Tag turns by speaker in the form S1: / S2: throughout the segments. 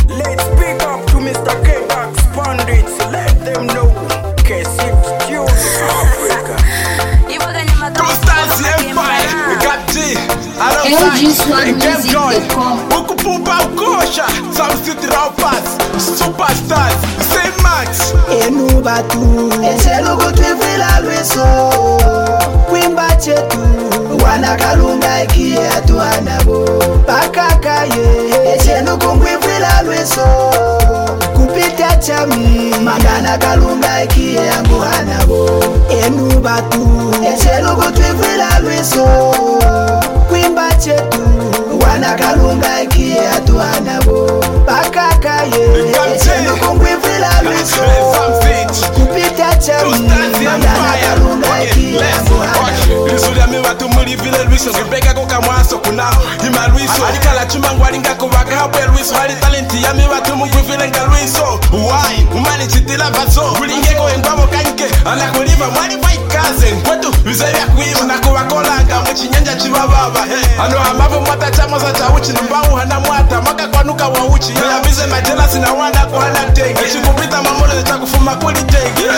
S1: Let's pick up to Mr. K-Back Spondits. Let them know. K-Sip Studio Africa.
S2: Two Stars Empire. We got G. Alongside. And Game Joy. Ukupupa ukosha. Some city rappers. Superstars. Say Max.
S3: Enu batu. Echelugu twivila lwiso. Kwimba chetu. Wanakalunga ikie atuanabo. Pakakaye. Echelugu mwivila lwiso. Kupita chami. Magana kalunga ikie yangu hanabo. Enu batu. Echelugu twivila lwiso. Kwimba chetu. Wanakalunga ikie atuanabo. Pakakaye. Echelugu mwivila lwiso. Kupita chami. Magana kalunga ikie yangu hanabo.
S2: Lisuri mi watu mulivile Luiso. Ngibeka koka mwaso kuna Hima Luiso. Alikala chuma ngwalinga kubaka hape Luiso. Hali talenti ya mi watu mungwivile nga Luiso. Why? Umani chitila baso. Kulingeko engwamo kanke. Anakuliva mwali waikaze. Kwetu vizeya kuiva. Nakuwakolanga mchinyanja chivababa. Ano hamavu mwata chama za chauchi. Nimbahu hana mwata. Maka kwanuka wa uchi. Ya vize majela sina wana kuhana tenge. Chikupita mamole za chakufuma kuli tenge.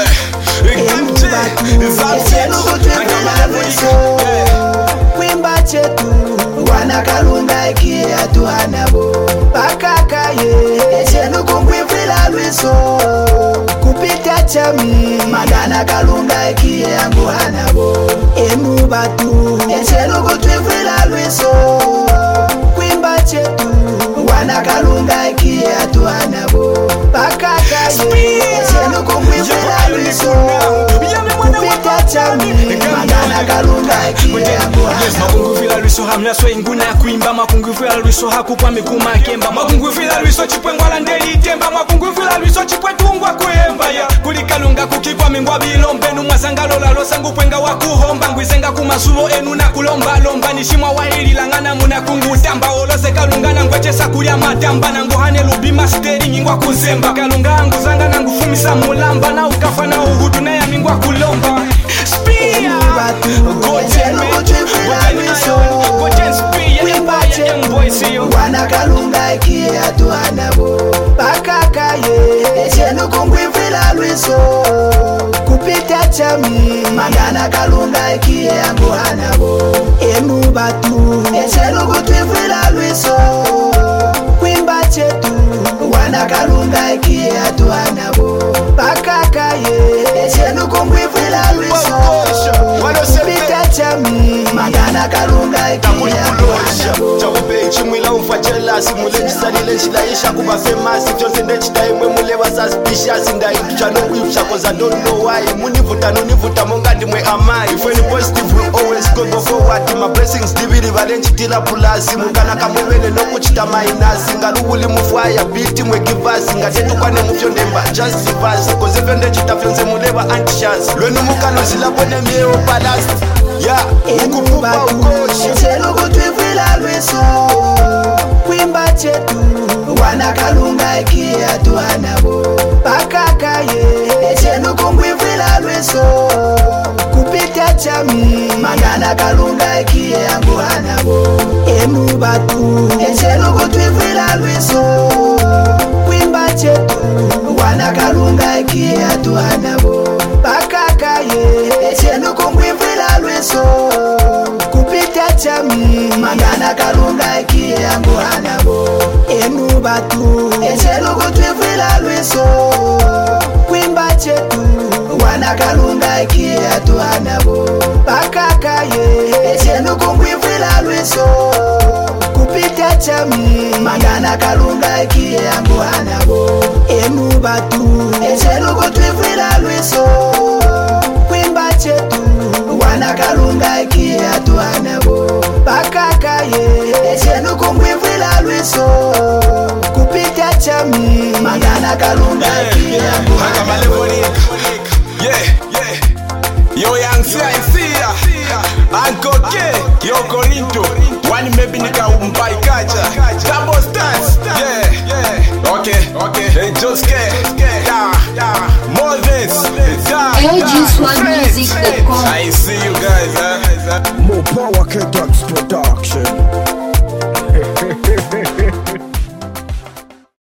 S3: Kwimba chetu wanakalunga ikie atuhanabo. Pakakaye echenugu mwivila lwiso. Kupita chami magana kalunga ikie yangu hanabo. Enu batu echenugu twivila lwiso. Kwimba chetu wanakalunga ikie atuhanabo. Pakakaye echenugu mwivila lwiso. Kupita chami magana kalunga ikie yangu hanabo.
S4: Makunguvila lwiso hamna swenguna kuimba. Makunguvila lwiso hakupa mikuma kemba. Makunguvila lwiso chipwe ngwala ndeli temba. Makunguvila lwiso chipwe tungwa kuemba ya kulikalunga kukikwa mingwa bilombe. Numwasanga lola losangu pwenga wakuhomba. Ngwizenga kumasulo enu na kulomba lomba. Nishimwa wahili langana muna kungutamba. Olose kalunga na ngweche kulia matamba. Na nguhane lubima steri ngingwa kuzemba. Kalunga anguzanga na ngufumisa mulamba. Na ukafa na uhutu na ya mingwa kulomba. Spear
S3: wanakalunga ikie atuhanabo. Pakakaye echenugu mwivila lwiso. Kupita chami magana kalunga ikie yangu hanabo. Enu batu echenugu twivila lwiso. Kwimba chetu wanakalunga ikie atuhanabo. Pakakaye echenugu mwivila lwiso. Kupita chami magana kalunga ikie yangu hanabo.
S5: Chakupe ichimwila umfachelasi. Mule chisalile chilaisha kuba famous. Chose ndechitaimwe mule wa suspicious. Ndaitusha no kuipsha cause I don't know why. Munivuta monga ndimwe amai. If any positive we always go forward. My blessings diviri valenchitila pulasi. Mukana kamwevele no kuchita mainasi. Ngalubuli mufwaya biti mwe kivasi. Ngatetu kwane mufyo ndemba just sivasi. Cause even ndechitafyonze muleva anti-chance. Lwenu mukano zilapone mieo palast. Yeah, ukupupa ukoshi.
S3: Echenugu twivila lwiso. Kwimba chetu wanakalunga ikie atuhanabo. Pakakaye echenugu mwivila lwiso. Kupita chami magana kalunga ikie yangu hanabo. Enu batu echenugu twivila lwiso. Kwimba chetu wanakalunga ikie atuhanabo. Pakakaye echenugu mwivila lwiso. Kupita chami magana kalunga ikie yangu hanabo. Enu batu echenugu twivila lwiso. Kwimba chetu wanakalunga ikie atuhanabo. Pakakaye echenugu mwivila lwiso. Kupita chami magana kalunga ikie yangu hanabo. Enu batu echenugu twivila lwiso. Kwimba chetu wanakalunga ikie atuhanabo. Pakakaye echenugu mwivila lwiso. Kupita chami magana kalunga ikie yangu hanabo.
S2: Yo Young Sia Uncle K Yo Corinto Wani maybe nika umpai kaja Double Stars Okay Hey just more this
S6: LG Swan Music.com.
S2: I see you guys
S1: More power, K-Dog.